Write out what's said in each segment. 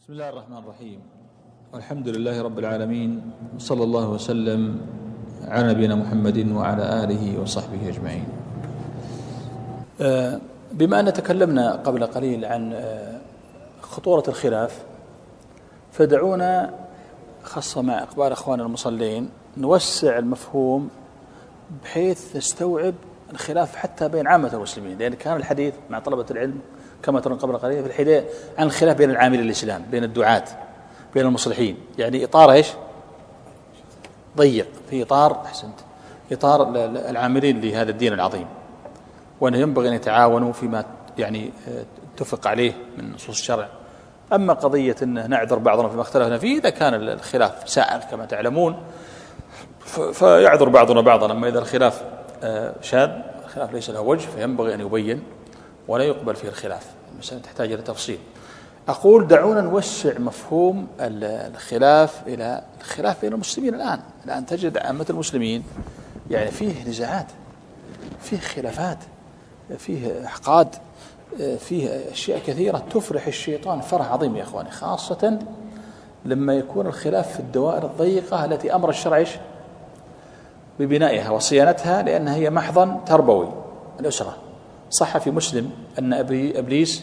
بسم الله الرحمن الرحيم. والحمد لله رب العالمين، صلى الله وسلم على نبينا محمد وعلى آله وصحبه أجمعين. بما أن تكلمنا قبل قليل عن خطورة الخلاف، فدعونا خاصة مع إقبال أخواننا المصلين نوسع المفهوم بحيث نستوعب الخلاف حتى بين عامة المسلمين، لأن كان الحديث مع طلبة العلم كما ترون قبل قليل في الحديث عن الخلاف بين العاملين الإسلام، بين الدعاة، بين المصلحين، يعني إطار إيش ضيق، في إطار إطار العاملين لهذا الدين العظيم، وأنه ينبغي أن يتعاونوا فيما يعني اتفق عليه من نصوص الشرع. أما قضية أن نعذر بعضنا فيما اختلفنا فيه، إذا كان الخلاف سائر كما تعلمون فيعذر بعضنا بعضا. أما إذا الخلاف شاذ، الخلاف ليس له وجه، فينبغي أن يبين ولا يقبل فيه الخلاف، المسألة تحتاج إلى تفصيل. أقول دعونا نوسع مفهوم الخلاف إلى الخلاف بين المسلمين. الآن تجد عامة المسلمين يعني فيه نزاعات، فيه خلافات، فيه أحقاد، فيه أشياء كثيرة تفرح الشيطان فرح عظيم يا أخواني، خاصة لما يكون الخلاف في الدوائر الضيقة التي أمر الشرع ببنائها وصيانتها، لأنها هي محضن تربوي الأسرة. صح في مسلم أن إبليس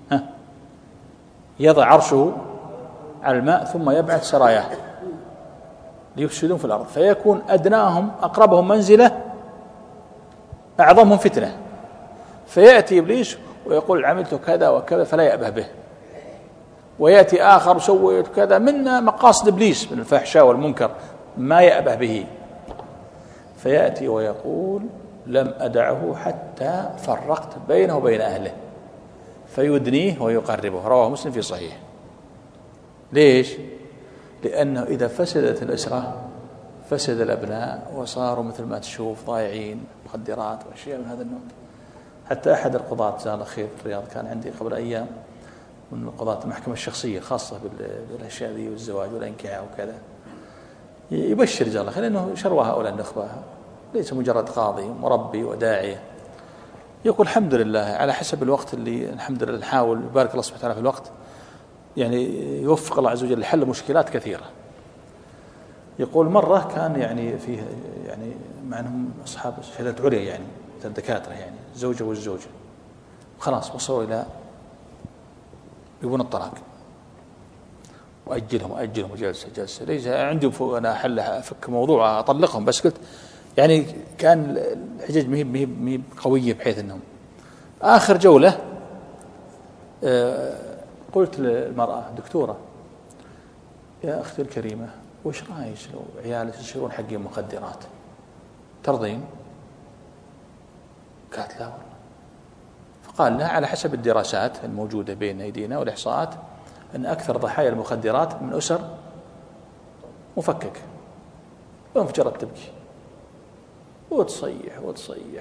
يضع عرشه على الماء ثم يبعث سراياه ليفسدون في الأرض، فيكون أدناهم أقربهم منزلة أعظمهم فتنة، فيأتي إبليس ويقول عملت كذا وكذا فلا يأبه به، ويأتي آخر سويت كذا، من مقاصد إبليس من الفحشاء والمنكر ما يأبه به، فيأتي ويقول لم أدعه حتى فرقت بينه وبين أهله، فيدنيه ويقربه. رواه مسلم في صحيح. ليش؟ لأنه إذا فسدت الأسرة فسد الأبناء، وصاروا مثل ما تشوف ضايعين، مخدرات وأشياء من هذا النوع. حتى أحد القضاة جزاه الله خير في الرياض كان عندي قبل أيام، من قضاة المحكمة الشخصية الخاصة بالأشياء ذي والزواج والإنكاح وكذا، يبشر جزاه الله خير لأنه شروى هؤلاء النخبة، ليس مجرد قاضي مربي وداعية. يقول الحمد لله على حسب الوقت اللي الحمد لله نحاول، يبارك الله سبحانه وتعالى في الوقت، يعني يوفق الله عز وجل لحل مشكلات كثيرة. يقول مرة كان يعني فيه يعني مع أنهم أصحاب شهادات عليا، يعني الدكاترة، يعني الزوجة والزوجة، خلاص وصلوا إلى يبون الطلاق، وأجلهم جلسة ليس عندي أنا حل أفك موضوع أطلقهم، بس قلت يعني كان الحجج مهي قوية بحيث أنهم آخر جولة قلت للمرأة دكتورة يا أختي الكريمة وش رأيك لو عيالك يصيرون حقين مخدرات ترضين؟ قالت لا والله. فقال لها على حسب الدراسات الموجودة بين أيدينا والإحصاءات أن أكثر ضحايا المخدرات من أسر مفككة، وانفجرت تبكي وتصيح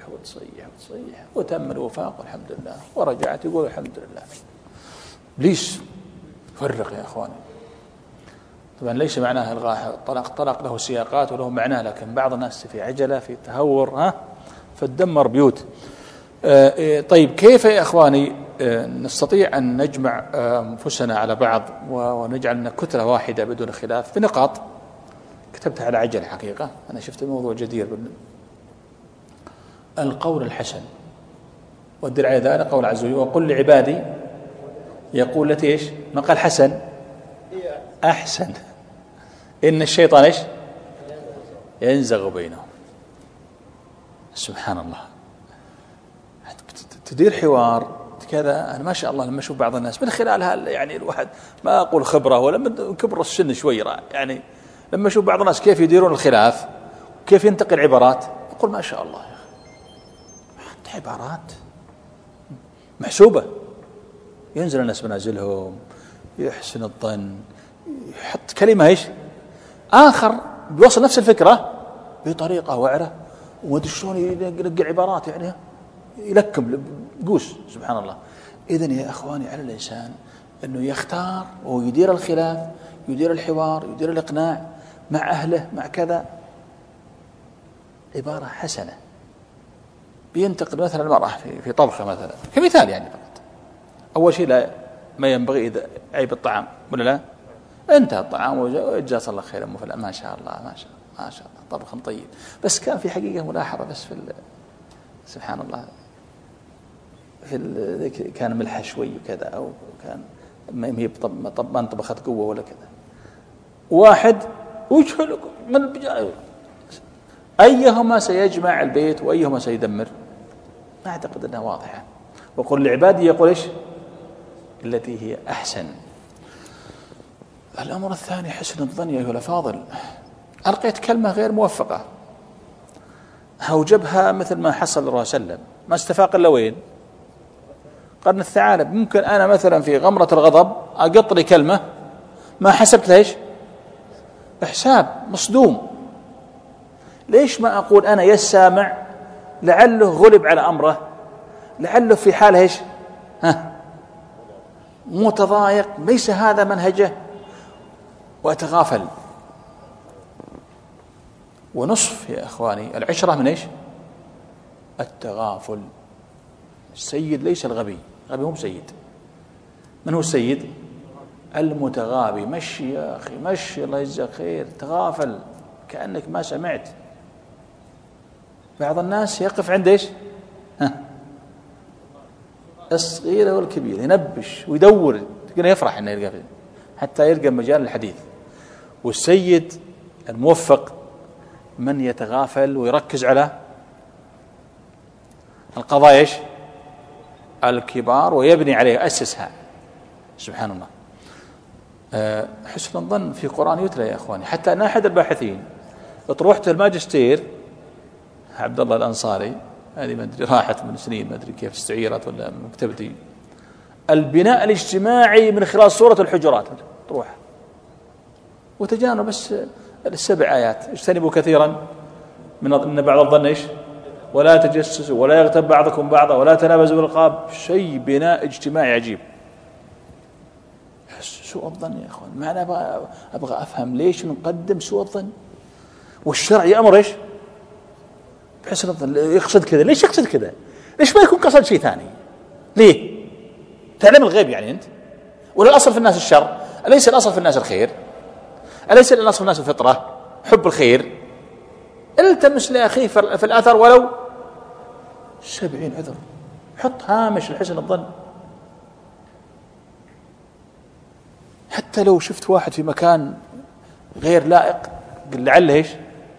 وتم الوفاق والحمد لله، ورجعت يقول الحمد لله. ليش فرق يا أخواني؟ طبعا ليس معناه إلغاء الطلاق له سياقات وله معناه، لكن بعض الناس في عجلة في تهور فتدمر بيوت. طيب كيف يا أخواني نستطيع أن نجمع أنفسنا على بعض ونجعلنا كتلة واحدة بدون خلاف؟ بنقاط كتبتها على عجل حقيقة، أنا شفت الموضوع جدير القول الحسن والدرع ذلك قول عز وجل وقل لعبادي يقول التي إيش؟ ما قال حسن أحسن إن الشيطان إيش ينزغ بينهم. سبحان الله، تدير حوار كذا. أنا ما شاء الله لما أشوف بعض الناس من خلالها، يعني الواحد ما أقول خبرة ولا من كبر السن شوي، يعني لما أشوف بعض الناس كيف يديرون الخلاف وكيف ينتقل عبارات، أقول ما شاء الله يا أخي، عبارات محسوبة، ينزل الناس منازلهم، يحسن الظن، يحط كلمة إيش آخر بيوصل نفس الفكرة بطريقة وعرة، ومدري شلون ينقل عبارات، يعني يلكم قوس. سبحان الله. إذن يا أخواني على الإنسان أنه يختار ويدير الخلاف، يدير الحوار، يدير الإقناع مع أهله مع كذا، عبارة حسنة. بينتقد مثلا المرأة في طبخة مثلا كمثال، يعني فقط أول شيء لا ما ينبغي إذا عيب الطعام ولا لا؟ انتهى الطعام وجزاك الله خيرا ما شاء الله ما شاء الله ما شاء الله طبخ طيب. بس كان في حقيقة ملاحظة بس سبحان الله كان ملح شوي وكذا، أو كان ما هي ما طبخت قوة ولا كذا. واحد وجه من أيهما سيجمع البيت وأيهما سيدمر؟ ما أعتقد أنها واضحة. وقل لعبادي يقول إيش التي هي أحسن. الأمر الثاني حسن الظن يا أيها الأفاضل. ألقيت كلمة غير موفقة أوجبها مثل ما حصل للرسول صلى الله عليه وسلم، ما استفاق إلا وين؟ قرن الثعالب. ممكن أنا مثلا في غمرة الغضب أقط لي كلمة ما حسبت ليش حساب مصدوم. ليش ما أقول أنا يا السامع لعله غلب على أمره، لعله في حاله إيش متضايق، ليس هذا منهجه، وأتغافل. ونصف يا أخواني العشرة من إيش؟ التغافل. السيد ليس الغبي، الغبي هو سيد. من هو السيد؟ المتغابي. مشي يا أخي مشي الله يجزاك خير، تغافل كأنك ما سمعت. بعض الناس يقف عند إيش الصغيرة والكبيرة، ينبش ويدور، يفرح إنه يلقى حتى يلقى مجال الحديث. والسيد الموفق من يتغافل ويركز على القضايا إيش الكبار ويبني عليه أسسها. سبحان الله. حسن الظن في قرآن يتلى يا أخواني. حتى أن أحد الباحثين اطروحته الماجستير عبد الله الأنصاري، هذه ما أدري راحت من سنين، ما أدري كيف استعيرت ولا مكتبتي، البناء الاجتماعي من خلال سورة الحجرات، تروح وتجانب بس 7 آيات. اجتنبوا كثيرا من بعض الظن إيش ولا تجسسوا ولا يغتب بعضكم بعضا ولا تنابزوا بالألقاب. شيء بناء اجتماعي عجيب. سوء الظن يا أخوان، ما أنا أبغى أفهم ليش نقدم سوء الظن، والشرع يأمر إيش بحسن الظن. يقصد كذا، ليش يقصد كذا؟ ليش ما يكون قصد شيء ثاني؟ ليه؟ تعلم الغيب يعني أنت؟ ولا الأصل في الناس الشر؟ أليس الأصل في الناس الخير؟ أليس الأصل في الناس الفطرة حب الخير؟ التمس لأخيه في الأثر ولو 70 عذر، حط هامش لحسن الظن. حتى لو شفت واحد في مكان غير لائق قل لعله إيش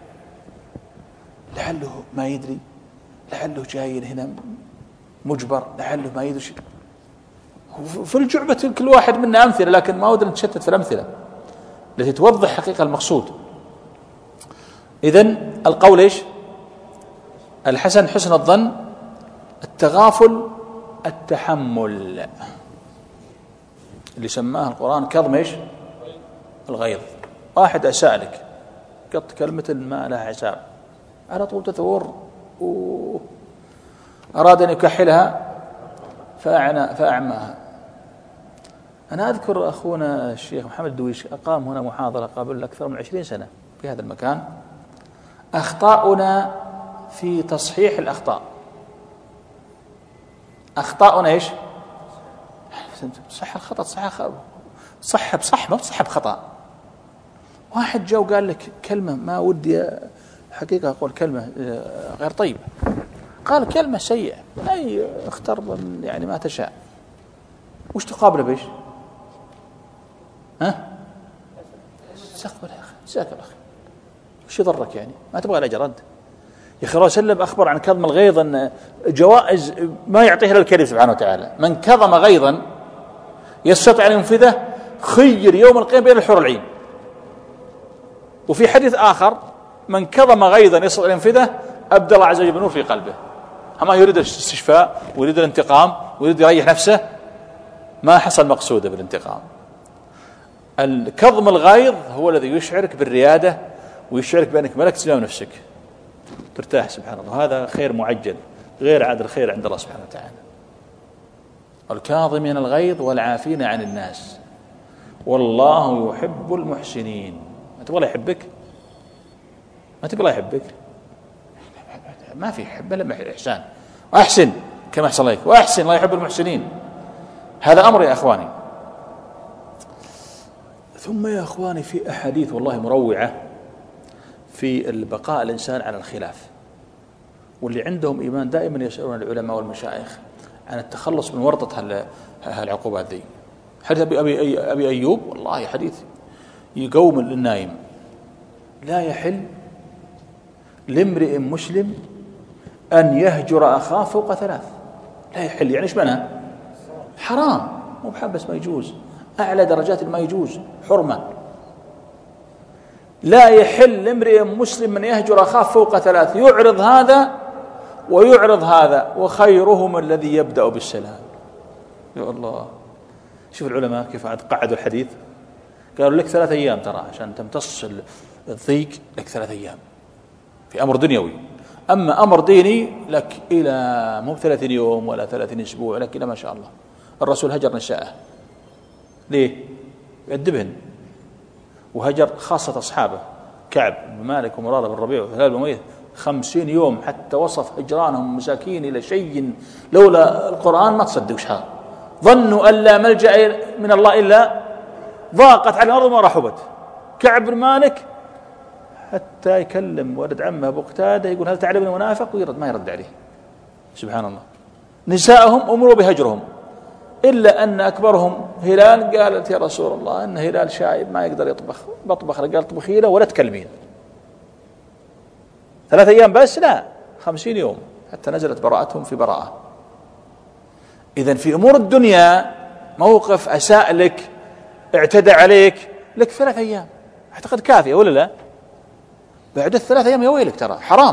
لعله ما يدري، لعله جاي هنا مجبر، لعله ما يدري. في الجعبة كل واحد منا أمثلة، لكن ما ودنا نتشتت في الأمثلة التي توضح حقيقة المقصود. إذن القول إيش الحسن حسن الظن. التغافل التحمل اللي سماه القرآن كظم إيش الغيظ. واحد أسألك قط كلمة ما لها حساب على طول تثور، أراد أن يكحلها فأعماها. أنا أذكر أخونا الشيخ محمد الدويش أقام هنا محاضرة قبل أكثر من 20 سنة في هذا المكان. أخطاؤنا في تصحيح الأخطاء. أخطاؤنا إيش صح الخطأ صح بصح ما صح بخطأ. واحد جاء وقال لك كلمة ما ودي حقيقة أقول كلمة غير طيبة، قال كلمة سيئة، أي اختر من يعني ما تشاء، وش تقابله بيش استقبل يا أخي جزاك الله خير، وش يضرك يعني ما تبغى الأجر أنت يا أخي. الرسول صلى الله عليه وسلم أخبر عن كظم الغيظ أن جوائز ما يعطيها للكريم سبحانه وتعالى. من كظم غيظا يستطيع أن ينفذه خير يوم القيامة بين الحور العين. وفي حديث آخر من كظم غيظا يستطيع أن ينفذه أبدل الله عز وجل بنور في قلبه. أما يريد الاستشفاء ويريد الانتقام ويريد يريح نفسه، ما حصل مقصوده بالانتقام. الكظم الغيظ هو الذي يشعرك بالريادة ويشعرك بأنك ملك تسلم نفسك ترتاح سبحان الله. هذا خير معجل غير عاد الخير عند الله سبحانه وتعالى. الكاظمين الغيظ والعافين عن الناس والله يحب المحسنين. ما تبغى يحبك، ما تبغى يحبك، ما في حب الا إحسان. وأحسن كما أحسن الله، وأحسن الله يحب المحسنين. هذا أمر يا أخواني. ثم يا أخواني في أحاديث والله مروعة في البقاء الإنسان على الخلاف، واللي عندهم إيمان دائما يسألون العلماء والمشايخ عن التخلص من ورطة هالعقوبات ذي. حديث أبي أيوب والله حديث يقوم للنايم: لا يحل لامرئ مسلم أن يهجر أخاه فوق 3. لا يحل يعني إيش معناه؟ حرام، مو بحبس ما يجوز، أعلى درجات ما يجوز، حرمة. لا يحل لامرئ مسلم أن يهجر أخاه فوق 3، يعرض هذا ويعرض هذا، وخيرهم الذي يبدأ بالسلام. يا الله، شوف العلماء كيف قعدوا الحديث، قالوا لك 3 أيام ترى عشان تمتص الضيق، لك 3 أيام في أمر دنيوي، أما أمر ديني لك إلى مو 30 يوم ولا 30 أسبوع، لك إلى ما شاء الله. الرسول هجر نساءه ليه؟ يأدبهن، وهجر خاصة أصحابه كعب بن مالك ومرارة بن ربيع وهلال بن أمية 50 يوم، حتى وصف هجرانهم مساكين إلى شيء لولا القرآن ما تصدق وش هذا. ظنوا أن لا ملجأ من الله إلا ضاقت على الأرض ما رحبت. كعب بن مالك حتى يكلم ولد عمه أبو قتادة يقول هل تعلمني منافق، ويرد ما يرد عليه. سبحان الله. نساءهم أمروا بهجرهم، إلا أن أكبرهم هلال قالت يا رسول الله أن هلال شايب ما يقدر بطبخ، قال طبخي له ولا تكلمين. 3 أيام بس؟ لا، 50 يوم، حتى نزلت براءتهم في براءة. إذن في أمور الدنيا موقف أساء لك، اعتدى عليك، لك 3 أيام أعتقد كافية ولا لا؟ بعد 3 أيام يا ويلك، ترى حرام.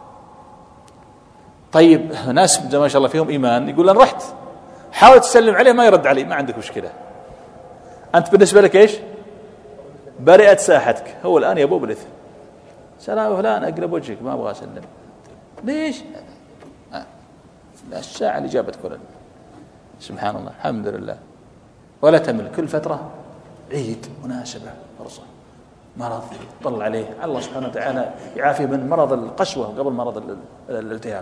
طيب ناس ما شاء الله فيهم إيمان يقول أنا رحت حاول تسلم عليه ما يرد علي، ما عندك مشكلة، أنت بالنسبة لك إيش؟ برئت ساحتك، هو الآن يبوب الإثم. سلام فلان أقلب وجهك ما أبغى أسلم. ليش؟ الساعة اللي جابت كل. سبحان الله، الحمد لله. ولا تمل، كل فترة عيد، مناسبة، فرصة، مرض طلع عليه الله سبحانه وتعالى يعافيه من مرض القسوة قبل مرض الالتهاب.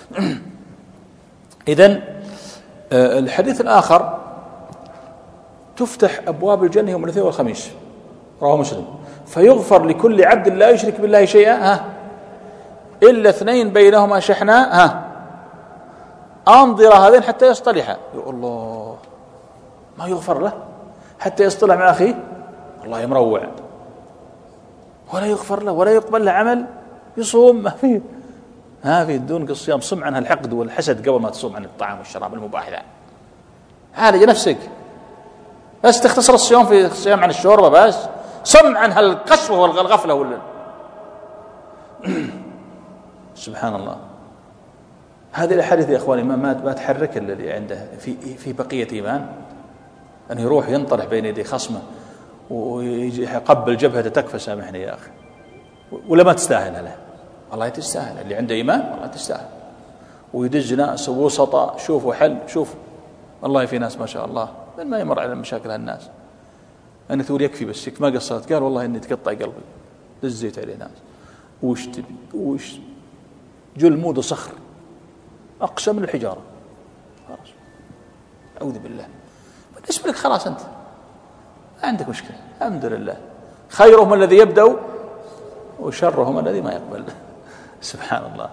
إذن الحديث الآخر: تفتح أبواب الجنة يوم الاثنين والخميس، رواه مسلم، فيغفر لكل عبد لا يشرك بالله شيئا إلا 2 بينهما شحناء أنظر هذين حتى يصطلحا. يا الله، ما يغفر له حتى يصطلح مع أخيه؟ الله يمروع. ولا يغفر له ولا يقبل له عمل، يصوم ما في دون الصيام، صم عن الحقد والحسد قبل ما تصوم عن الطعام والشراب المباح ذا. عالج نفسك، بس تختصر الصيام في الصيام عن الشوربة، بس صم عن هالقسوة والغفلة سبحان الله. هذه الأحاديث يا إخواني ما تحرك الذي عنده في بقية إيمان، أن يروح ينطرح بين يدي خصمه ويجي يقبل جبهته تكفى سامحني يا أخي، ولا ما تستاهل له. والله تستاهل، اللي عنده إيمان والله تستاهل. ويدز ناس وسطاء، شوفوا حل، شوف والله في ناس ما شاء الله ما يمر على مشاكل هالناس، أنا تقول يكفي بس ما قصرت، قال والله إني تقطع قلبي، دزيت عليه ناس وش تبي وش جلمود صخر أقسى من الحجارة. خلاص أعوذ بالله، بالنسبة لك خلاص أنت ما عندك مشكلة، الحمد لله. خيرهم الذي يبدأ وشرهم الذي ما يقبل. سبحان الله.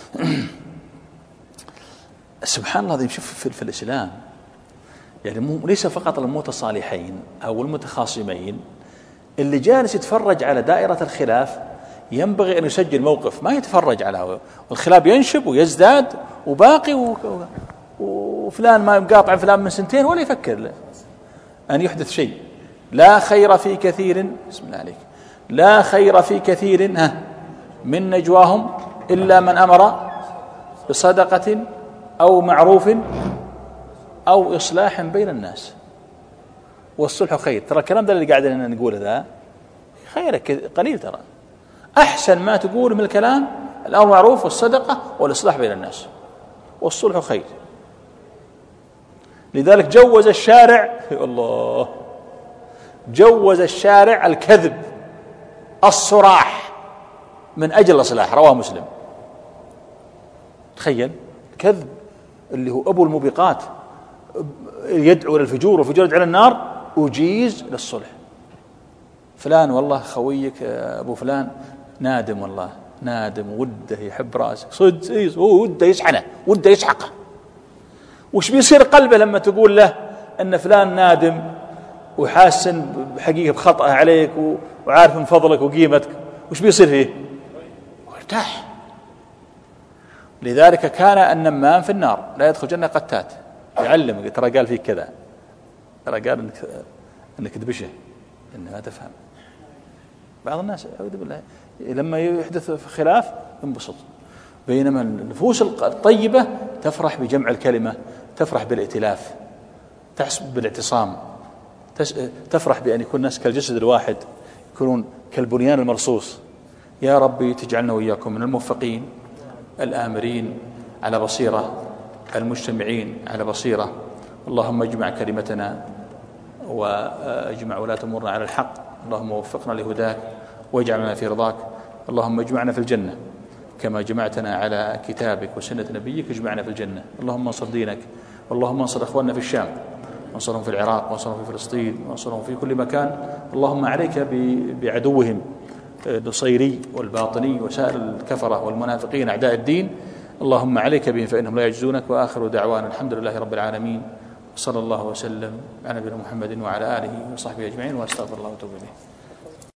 سبحان الله. شوف في الإسلام يعني ليس فقط المتصالحين أو المتخاصمين، اللي جالس يتفرج على دائرة الخلاف ينبغي أن يسجل موقف، ما يتفرج على الخلاف ينشب ويزداد وباقي وفلان ما قاطع فلان من 2 ولا يفكر له أن يحدث شيء. لا خير في كثير، بسم الله عليك، لا خير في كثير من نجواهم إلا من أمر بصدقة أو معروف أو إصلاح بين الناس، والصلح خير. ترى الكلام ده اللي قاعدين نقوله ذا خير قليل، ترى أحسن ما تقول من الكلام الأمر معروف والصدقة والإصلاح بين الناس، والصلح خير. لذلك جوز الشارع، الله، جوز الشارع الكذب الصراح من أجل الإصلاح، رواه مسلم. تخيل كذب اللي هو أبو الموبقات، يدعو للفجور والفجور يدعو للنار، أجيز للصلح. فلان والله خويك أبو فلان نادم، والله نادم، وده يحب راسك صدق، هو وده يشحنه، وده يسحقه. وش بيصير قلبه لما تقول له أن فلان نادم وحاسن بحقيقة بخطأه عليك وعارف من فضلك وقيمتك؟ وش بيصير فيه؟ وارتاح. لذلك كان النمام في النار لا يدخل جنة قتات، يعلمك ترى قال فيك كذا، ترى قال انك تبشه، انك ما تفهم. بعض الناس أعوذ بالله لما يحدث خلاف ينبسط، بينما النفوس الطيبة تفرح بجمع الكلمة، تفرح بالائتلاف، تحسب بالاعتصام، تفرح بأن يكون الناس كالجسد الواحد، يكونون كالبنيان المرصوص. يا ربي تجعلنا وإياكم من الموفقين الآمرين على بصيرة، المجتمعين على بصيرة. اللهم اجمع كلمتنا واجمع ولاة أمورنا على الحق. اللهم وفقنا لهداك واجعلنا في رضاك. اللهم اجمعنا في الجنة كما جمعتنا على كتابك وسنة نبيك، اجمعنا في الجنة. اللهم انصر دينك، اللهم انصر أخواننا في الشام، وانصرهم في العراق، وانصرهم في فلسطين، وانصرهم في كل مكان. اللهم عليك بعدوهم النصيري والباطني وسائر الكفرة والمنافقين أعداء الدين. اللهم عليك بهم فإنهم لا يعجزونك. وآخر دعوانا الحمد لله رب العالمين، صلى الله وسلم على نبينا محمد وعلى آله وصحبه أجمعين، وأستغفر الله وأتوب إليه.